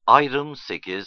Ayrım 8.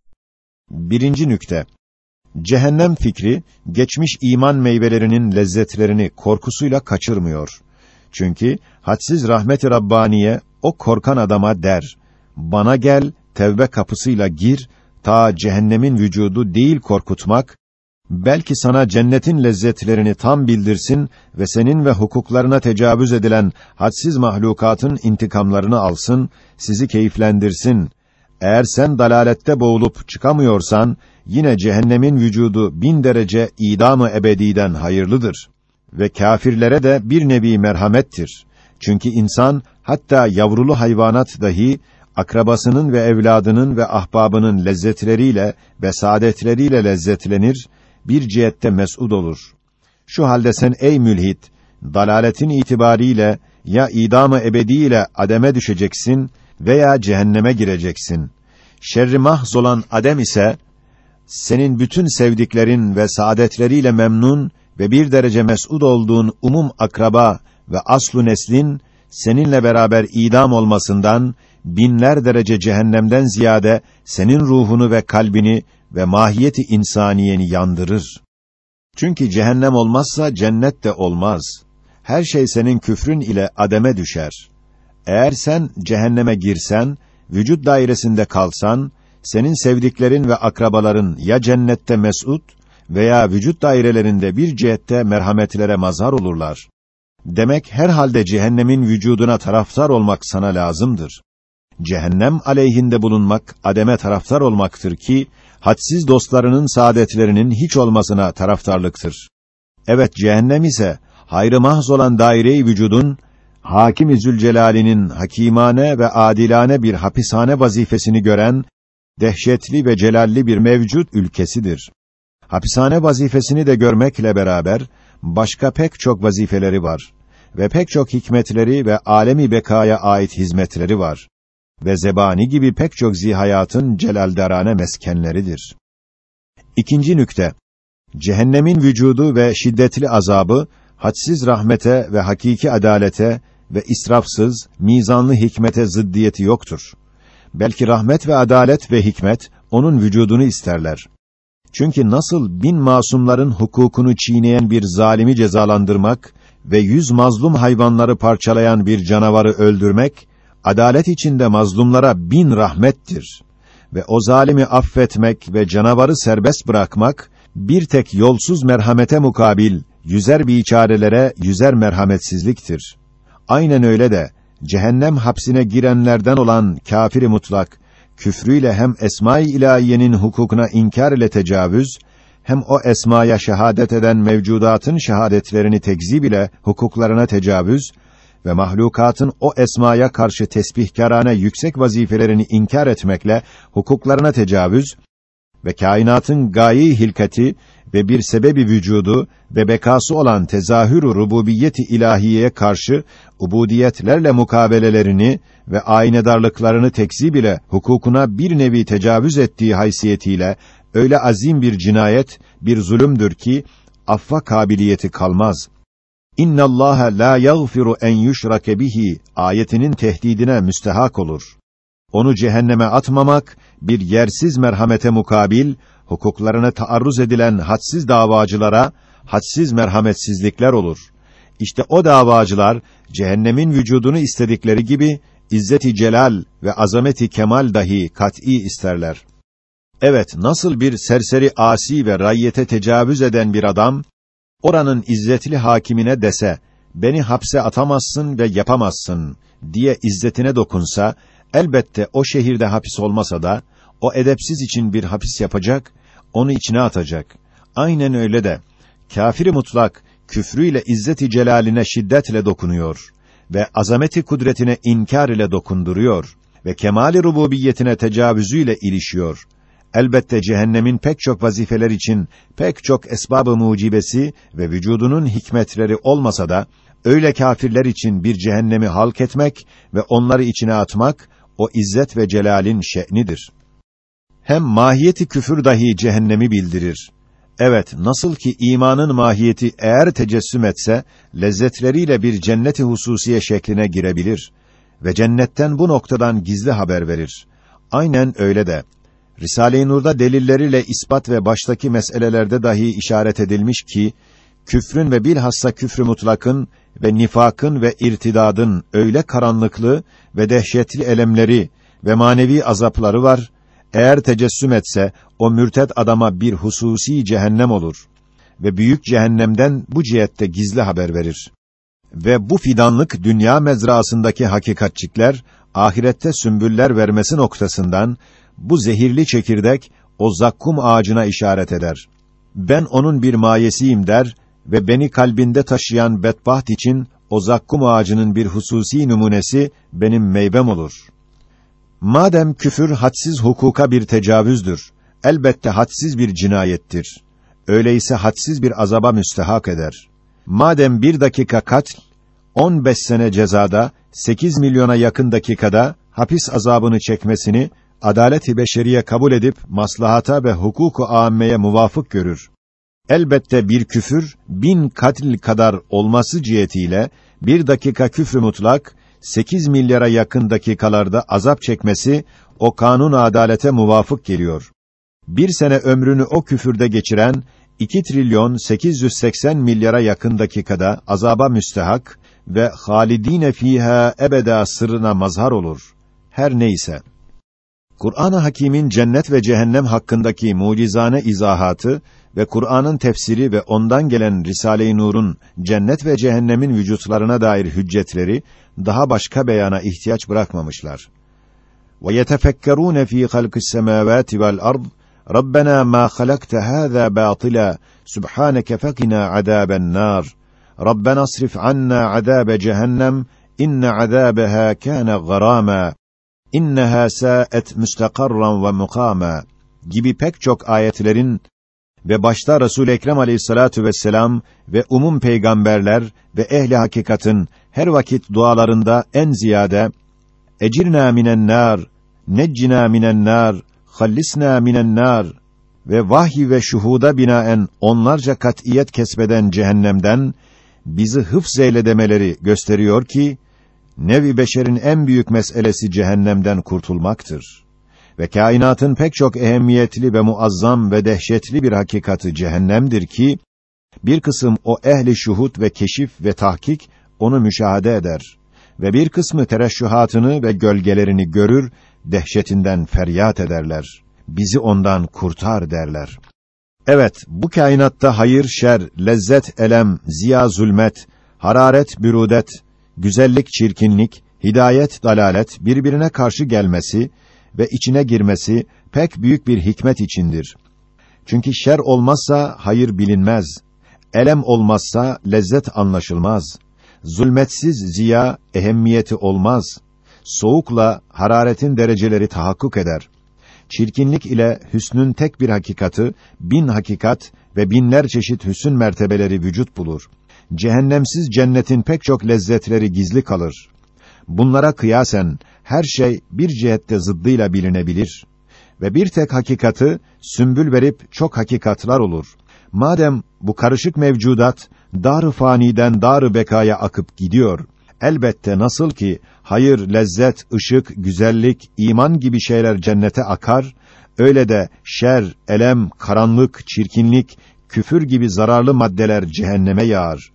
Birinci nükte. Cehennem fikri, geçmiş iman meyvelerinin lezzetlerini korkusuyla kaçırmıyor. Çünkü hadsiz rahmet-i Rabbaniye o korkan adama der: bana gel, tevbe kapısıyla gir, ta cehennemin vücudu değil korkutmak, belki sana cennetin lezzetlerini tam bildirsin ve senin ve hukuklarına tecavüz edilen hadsiz mahlukatın intikamlarını alsın, sizi keyiflendirsin. Eğer sen dalalette boğulup çıkamıyorsan, yine cehennemin vücudu 1000 derece idam-ı ebediden hayırlıdır. Ve kâfirlere de bir nevi merhamettir. Çünkü insan, hatta yavrulu hayvanat dahi, akrabasının ve evladının ve ahbabının lezzetleriyle ve saadetleriyle lezzetlenir, bir cihette mes'ud olur. Şu halde sen ey mülhit, dalaletin itibariyle ya idam-ı ebediyle ademe düşeceksin veya cehenneme gireceksin. Şerri mahz olan adem ise, senin bütün sevdiklerin ve saadetleriyle memnun ve bir derece mes'ud olduğun umum akraba ve aslu neslin, seninle beraber idam olmasından, binler derece cehennemden ziyade, senin ruhunu ve kalbini ve mahiyeti insaniyeni yandırır. Çünkü cehennem olmazsa cennet de olmaz. Her şey senin küfrün ile ademe düşer. Eğer sen cehenneme girsen, vücut dairesinde kalsan, senin sevdiklerin ve akrabaların ya cennette mes'ud veya vücut dairelerinde bir cihette merhametlere mazhar olurlar. Demek herhalde cehennemin vücuduna taraftar olmak sana lazımdır. Cehennem aleyhinde bulunmak, ademe taraftar olmaktır ki, hadsiz dostlarının saadetlerinin hiç olmasına taraftarlıktır. Evet, cehennem ise, hayrı mahz olan daire-i vücudun, Hakim-i Zülcelal'inin hakimane ve adilane bir hapishane vazifesini gören, dehşetli ve celalli bir mevcut ülkesidir. Hapishane vazifesini de görmekle beraber, başka pek çok vazifeleri var ve pek çok hikmetleri ve alemi bekaya ait hizmetleri var ve zebani gibi pek çok zihayatın celaldarane meskenleridir. İkinci nükte. Cehennemin vücudu ve şiddetli azabı, hadsiz rahmete ve hakiki adalete ve israfsız, mizanlı hikmete zıddiyeti yoktur. Belki rahmet ve adalet ve hikmet, onun vücudunu isterler. Çünkü nasıl 1000 masumların hukukunu çiğneyen bir zalimi cezalandırmak ve 100 mazlum hayvanları parçalayan bir canavarı öldürmek, adalet içinde mazlumlara 1000 rahmettir. Ve o zalimi affetmek ve canavarı serbest bırakmak, bir tek yolsuz merhamete mukabil, yüzer biçarelere yüzer merhametsizliktir. Aynen öyle de, cehennem hapsine girenlerden olan kâfir-i mutlak, küfrüyle hem esma-i ilahiyenin hukukuna inkar ile tecavüz, hem o esmaya şehadet eden mevcudatın şehadetlerini tekzib ile hukuklarına tecavüz ve mahlukatın o esmaya karşı tesbihkârane yüksek vazifelerini inkar etmekle hukuklarına tecavüz ve kainatın gaye-i hilkati ve bir sebebi vücudu ve bekası olan tezahür-ü rububiyeti ilahiyeye karşı ubudiyetlerle mukabelelerini ve aynedarlıklarını tekzib ile hukukuna bir nevi tecavüz ettiği haysiyetiyle öyle azim bir cinayet, bir zulümdür ki affa kabiliyeti kalmaz. İnnallâhe lâ yagfiru en yuşrake bihi ayetinin tehdidine müstehak olur. Onu cehenneme atmamak, bir yersiz merhamete mukabil, hukuklarına taarruz edilen hadsiz davacılara, hadsiz merhametsizlikler olur. İşte o davacılar, cehennemin vücudunu istedikleri gibi, izzet-i celal ve azameti kemal dahi kat'î isterler. Evet, nasıl bir serseri asi ve raiyete tecavüz eden bir adam, oranın izzetli hakimine dese, beni hapse atamazsın ve yapamazsın, diye izzetine dokunsa, elbette o şehirde hapis olmasa da, o edepsiz için bir hapis yapacak, onu içine atacak. Aynen öyle de, kâfir-i mutlak, küfrüyle izzet-i celaline şiddetle dokunuyor ve azameti kudretine inkar ile dokunduruyor ve kemâl-i rububiyetine tecavüzüyle ilişiyor. Elbette cehennemin pek çok vazifeler için pek çok esbab-ı mucibesi ve vücudunun hikmetleri olmasa da, öyle kâfirler için bir cehennemi halk etmek ve onları içine atmak, o izzet ve celalin şe'nidir. Hem mahiyeti küfür dahi cehennemi bildirir. Evet, nasıl ki imanın mahiyeti eğer tecessüm etse, lezzetleriyle bir cennet-i hususiye şekline girebilir ve cennetten bu noktadan gizli haber verir. Aynen öyle de Risale-i Nur'da delilleriyle ispat ve baştaki meselelerde dahi işaret edilmiş ki küfrün ve bilhassa küfrü mutlakın ve nifakın ve irtidadın öyle karanlıklı ve dehşetli elemleri ve manevi azapları var. Eğer tecessüm etse o mürted adama bir hususi cehennem olur ve büyük cehennemden bu cihette gizli haber verir. Ve bu fidanlık dünya mezrasındaki hakikatçikler ahirette sümbüller vermesi noktasından bu zehirli çekirdek o zakkum ağacına işaret eder. Ben onun bir mayesiyim der ve beni kalbinde taşıyan bedbaht için o zakkum ağacının bir hususi numunesi benim meyvem olur. Madem küfür hadsiz hukuka bir tecavüzdür, elbette hadsiz bir cinayettir. Öyleyse hadsiz bir azaba müstehak eder. Madem 1 dakika katl, 15 sene cezada, 8 milyona yakın dakikada hapis azabını çekmesini adalet-i beşeriye kabul edip maslahata ve hukuku âmmeye muvafık görür. Elbette bir küfür 1000 katil kadar olması cihetiyle 1 dakika küfrü mutlak 8 milyara yakın dakikalarda azap çekmesi o kanun adalete muvafık geliyor. 1 sene ömrünü o küfürde geçiren 2 trilyon 880 milyara yakın dakikada azaba müstehak ve halidine fîhâ ebeda sırrına mazhar olur. Her neyse. Kur'an-ı Hakîm'in cennet ve cehennem hakkındaki mucizane izahatı ve Kur'an'ın tefsiri ve ondan gelen Risale-i Nur'un cennet ve cehennemin vücutlarına dair hüccetleri daha başka beyana ihtiyaç bırakmamışlar. Ve yetefekkerûne fî halkis semâvâti vel ard Rabbena mâ halakte hâzâ bâtila subhâneke fekina azâben nâr. Rabbena asrif annâ azâbe cehennem inne azâbeha kâne garâmâ. İnneha sâet müstakarran ve mukâmâ gibi pek çok ayetlerin ve başta Resul-i Ekrem Aleyhissalatu vesselam ve umum peygamberler ve ehli hakikatin her vakit dualarında en ziyade ecirnâ minen nâr, neccina minen nâr, hallisnâ minen nâr ve vahiy ve şuhuda binaen onlarca kat'iyet kesbeden cehennemden bizi hıfz eyle demeleri gösteriyor ki nev-i beşerin en büyük meselesi cehennemden kurtulmaktır. Ve kainatın pek çok ehemmiyetli ve muazzam ve dehşetli bir hakikati cehennemdir ki, bir kısım o ehli şuhud ve keşif ve tahkik onu müşahede eder ve bir kısmı tereşşuhatını ve gölgelerini görür, dehşetinden feryat ederler. Bizi ondan kurtar derler. Evet, bu kainatta hayır, şer, lezzet, elem, ziya, zulmet, hararet, bürudet, güzellik, çirkinlik, hidayet, dalalet birbirine karşı gelmesi ve içine girmesi pek büyük bir hikmet içindir. Çünkü şer olmazsa hayır bilinmez. Elem olmazsa lezzet anlaşılmaz. Zulmetsiz ziya ehemmiyeti olmaz. Soğukla hararetin dereceleri tahakkuk eder. Çirkinlik ile hüsnün tek bir hakikati, 1000 hakikat ve binler çeşit hüsn mertebeleri vücut bulur. Cehennemsiz cennetin pek çok lezzetleri gizli kalır. Bunlara kıyasen her şey bir cihette zıddıyla bilinebilir ve bir tek hakikati sümbül verip çok hakikatlar olur. Madem bu karışık mevcudat dar-ı faniden dar-ı bekaya akıp gidiyor, elbette nasıl ki hayır, lezzet, ışık, güzellik, iman gibi şeyler cennete akar, öyle de şer, elem, karanlık, çirkinlik, küfür gibi zararlı maddeler cehenneme yağar.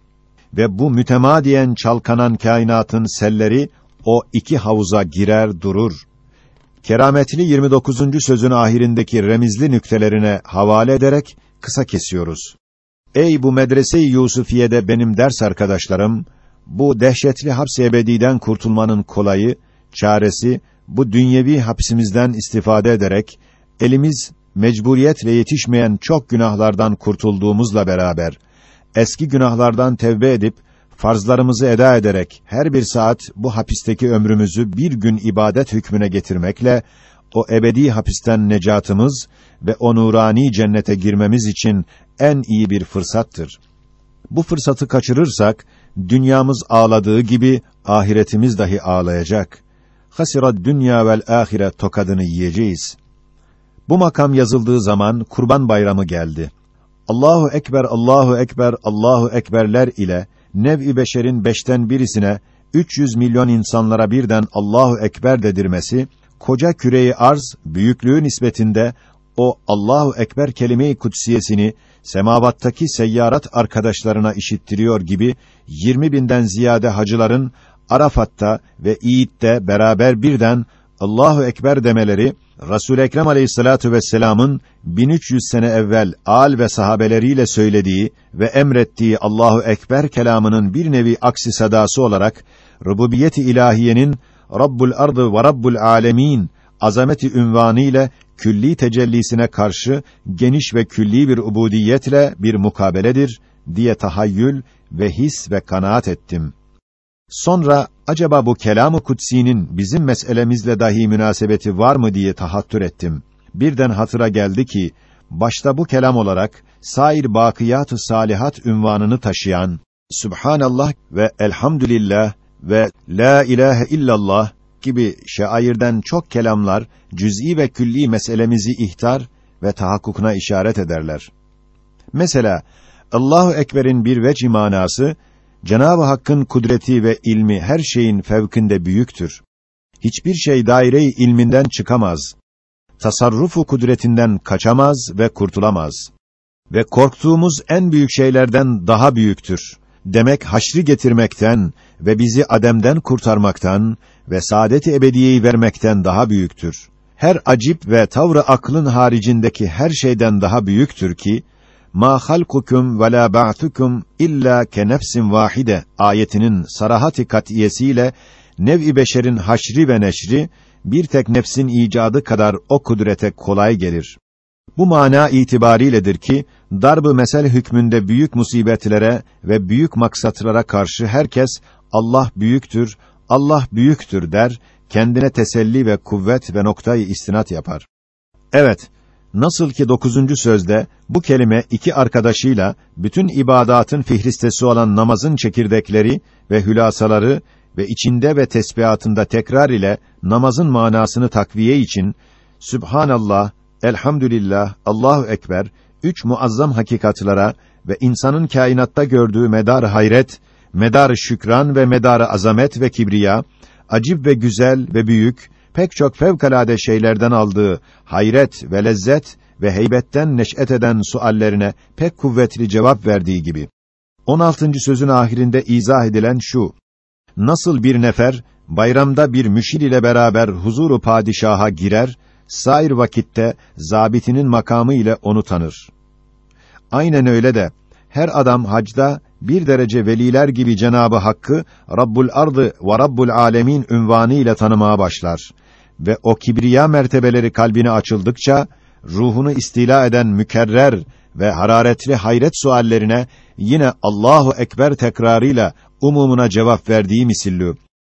Ve bu mütemadiyen çalkanan kainatın selleri o iki havuza girer durur. Kerametli 29. sözün ahirindeki remizli nüktelerine havale ederek kısa kesiyoruz. Ey bu medrese-i Yusufiye'de benim ders arkadaşlarım, bu dehşetli haps-i ebediden kurtulmanın kolayı, çaresi, bu dünyevi hapsimizden istifade ederek, elimiz mecburiyetle yetişmeyen çok günahlardan kurtulduğumuzla beraber, eski günahlardan tevbe edip, farzlarımızı eda ederek, her bir saat bu hapisteki ömrümüzü bir gün ibadet hükmüne getirmekle, o ebedi hapisten necatımız ve o nurani cennete girmemiz için en iyi bir fırsattır. Bu fırsatı kaçırırsak, dünyamız ağladığı gibi, ahiretimiz dahi ağlayacak. Hasirad dünya vel ahire tokadını yiyeceğiz. Bu makam yazıldığı zaman, Kurban Bayramı geldi. Allahu Ekber, Allahu Ekber, Allahu Ekberler ile, nev-i beşerin 5'ten birisine, 300 milyon insanlara birden Allahu Ekber dedirmesi, koca küreyi arz büyüklüğü nispetinde o Allahu Ekber kelime-i kutsiyesini semavattaki seyyarat arkadaşlarına işittiriyor gibi 20.000'den ziyade hacıların Arafat'ta ve İd'de beraber birden Allahu Ekber demeleri, Resul-i Ekrem Aleyhissalatu vesselam'ın 1300 sene evvel âl ve sahabeleriyle söylediği ve emrettiği Allahu Ekber kelamının bir nevi aksi sadası olarak rububiyet-i ilahiyenin Rabbul ardı ve Rabbul alemin azameti ünvanı ile külli tecellisine karşı geniş ve külli bir ubudiyetle bir mukabeledir diye tahayyül ve his ve kanaat ettim. Sonra acaba bu kelam-ı kutsi'nin bizim meselemizle dahi münasebeti var mı diye tahattür ettim. Birden hatıra geldi ki başta bu kelam olarak sair bakiyat-ı salihat ünvanını taşıyan Subhanallah ve Elhamdülillah ve La ilahe illallah gibi şairden çok kelamlar cüz'i ve külli meselemizi ihtar ve tahakkukuna işaret ederler. Mesela Allahu Ekber'in bir vecih manası Cenab-ı Hakk'ın kudreti ve ilmi her şeyin fevkinde büyüktür. Hiçbir şey daire-i ilminden çıkamaz. Tasarrufu kudretinden kaçamaz ve kurtulamaz. Ve korktuğumuz en büyük şeylerden daha büyüktür. Demek haşri getirmekten ve bizi ademden kurtarmaktan ve saadet-i ebediyeyi vermekten daha büyüktür. Her acip ve tavrı aklın haricindeki her şeyden daha büyüktür ki "Ma halkukum ve la ba'thukum illa ke nefsin vahide" ayetinin sarahati kat'iyesiyle nev-i beşerin haşri ve neşri bir tek nefsin icadı kadar o kudrete kolay gelir. Bu mana itibariyledir ki darb-ı mesel hükmünde büyük musibetlere ve büyük maksatlara karşı herkes Allah büyüktür, Allah büyüktür der, kendine teselli ve kuvvet ve noktayı istinat yapar. Evet, nasıl ki 9. sözde bu kelime iki arkadaşıyla bütün ibadatın fihristesi olan namazın çekirdekleri ve hülasaları ve içinde ve tesbihatında tekrar ile namazın manasını takviye için Sübhanallah, Elhamdülillah, Allahu Ekber 3 muazzam hakikatlara ve insanın kainatta gördüğü medar hayret, medar şükran ve medar azamet ve kibriya, acib ve güzel ve büyük pek çok fevkalade şeylerden aldığı hayret ve lezzet ve heybetten neş'et eden suallerine pek kuvvetli cevap verdiği gibi. 16. sözün ahirinde izah edilen şu: Nasıl bir nefer bayramda bir müşir ile beraber huzuru padişaha girer, sair vakitte zabitinin makamı ile onu tanır. Aynen öyle de her adam hacda bir derece veliler gibi Cenab-ı Hakk'ı Rabbul ardı ve Rabbul alemin ünvanı ile tanımaya başlar ve o kibriya mertebeleri kalbine açıldıkça ruhunu istila eden mükerrer ve hararetli hayret suallerine yine Allahu Ekber tekrarıyla umumuna cevap verdiği misillü.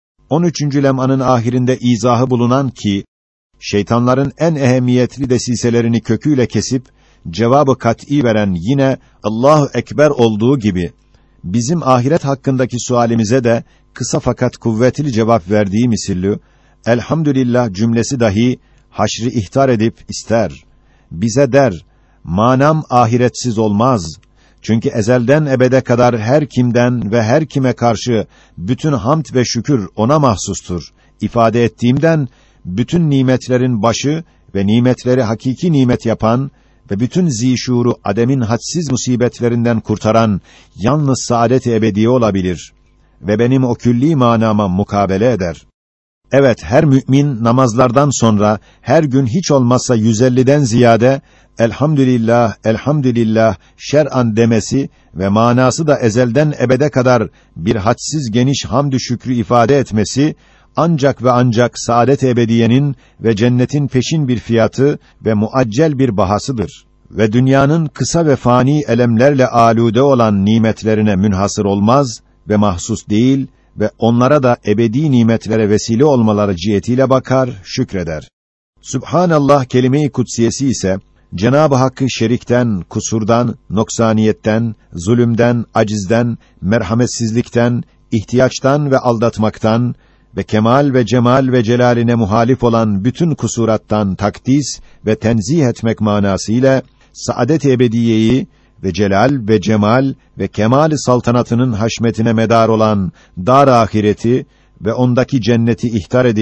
13. lem'anın ahirinde izahı bulunan ki şeytanların en ehemmiyetli desiselerini köküyle kesip cevabı kat'î veren yine Allahu Ekber olduğu gibi bizim ahiret hakkındaki sualimize de kısa fakat kuvvetli cevap verdiği misillü Elhamdülillah cümlesi dahi haşri ihtar edip ister. Bize der, manam ahiretsiz olmaz. Çünkü ezelden ebede kadar her kimden ve her kime karşı bütün hamd ve şükür ona mahsustur. İfade ettiğimden bütün nimetlerin başı ve nimetleri hakiki nimet yapan ve bütün zîşûru ademin hadsiz musibetlerinden kurtaran yalnız saadet-i ebediye olabilir ve benim o külli manama mukabele eder. Evet, her mümin namazlardan sonra her gün hiç olmazsa 150'den ziyade Elhamdülillah, Elhamdülillah şer'an demesi ve manası da ezelden ebede kadar bir hadsiz geniş hamdü şükrü ifade etmesi ancak ve ancak saadet-i ebediyenin ve cennetin peşin bir fiyatı ve muaccel bir bahasıdır. Ve dünyanın kısa ve fani elemlerle âlude olan nimetlerine münhasır olmaz ve mahsus değil ve onlara da ebedi nimetlere vesile olmaları cihetiyle bakar, şükreder. Sübhanallah kelime-i kutsiyesi ise Cenab-ı Hakk'ı şerikten, kusurdan, noksaniyetten, zulümden, acizden, merhametsizlikten, ihtiyaçtan ve aldatmaktan ve kemal ve cemal ve celaline muhalif olan bütün kusurattan takdis ve tenzih etmek manasıyla saadet-i ebediyeyi ve celal ve cemal ve kemal-i saltanatının haşmetine medar olan dar ahireti ve ondaki cenneti ihtar edip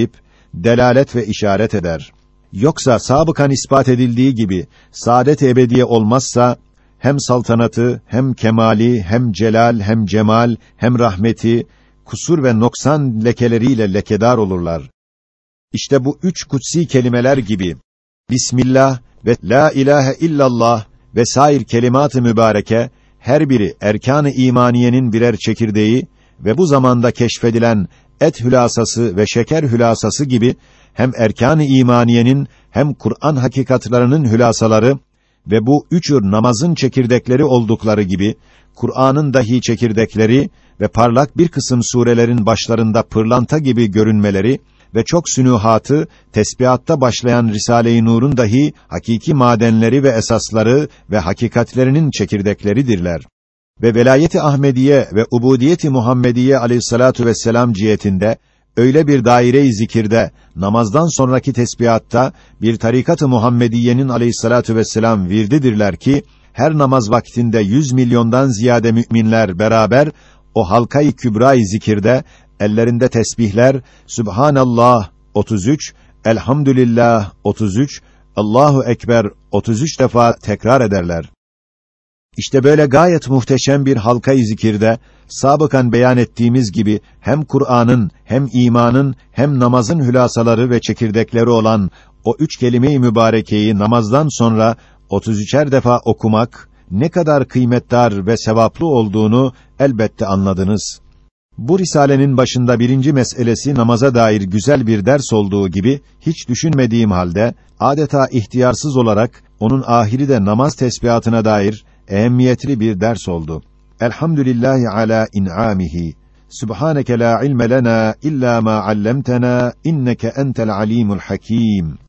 delalet ve işaret eder. Yoksa sabıkan ispat edildiği gibi saadet-i ebediye olmazsa hem saltanatı, hem kemali, hem celal, hem cemal, hem rahmeti kusur ve noksan lekeleriyle lekedar olurlar. İşte bu üç kutsi kelimeler gibi Bismillah ve La ilahe illallah ve sair kelimat-ı mübareke her biri erkan-ı imaniyenin birer çekirdeği ve bu zamanda keşfedilen et hülasası ve şeker hülasası gibi hem erkan-ı imaniyenin hem Kur'an hakikatlarının hülasaları ve bu üçür namazın çekirdekleri oldukları gibi Kur'an'ın dahi çekirdekleri ve parlak bir kısım surelerin başlarında pırlanta gibi görünmeleri ve çok sünuhatı, tesbihatta başlayan Risale-i Nur'un dahi hakiki madenleri ve esasları ve hakikatlerinin çekirdekleridirler. Ve velayet-i Ahmediye ve ubudiyet-i Muhammediye aleyhissalatu vesselam cihetinde öyle bir daire-i zikirde, namazdan sonraki tesbihatta bir tarikat-ı Muhammediye'nin aleyhissalatu vesselam virdidirler ki, her namaz vaktinde 100 milyondan ziyade müminler beraber o halka-i kübra-i zikirde ellerinde tesbihler Sübhanallah 33, Elhamdülillah 33, Allahu ekber 33 defa tekrar ederler. İşte böyle gayet muhteşem bir halka-i zikirde sabıkan beyan ettiğimiz gibi hem Kur'an'ın hem imanın hem namazın hülasaları ve çekirdekleri olan o üç kelime-i mübarekeyi namazdan sonra 33'er defa okumak ne kadar kıymetdar ve sevaplı olduğunu elbette anladınız. Bu risalenin başında birinci meselesi namaza dair güzel bir ders olduğu gibi hiç düşünmediğim halde adeta ihtiyarsız olarak onun ahiri de namaz tesbihatına dair ehemmiyetli bir ders oldu. Elhamdülillahi ala in'amihi. Subhaneke la ilme lena illa ma allamtena inneke entel alimul hakim.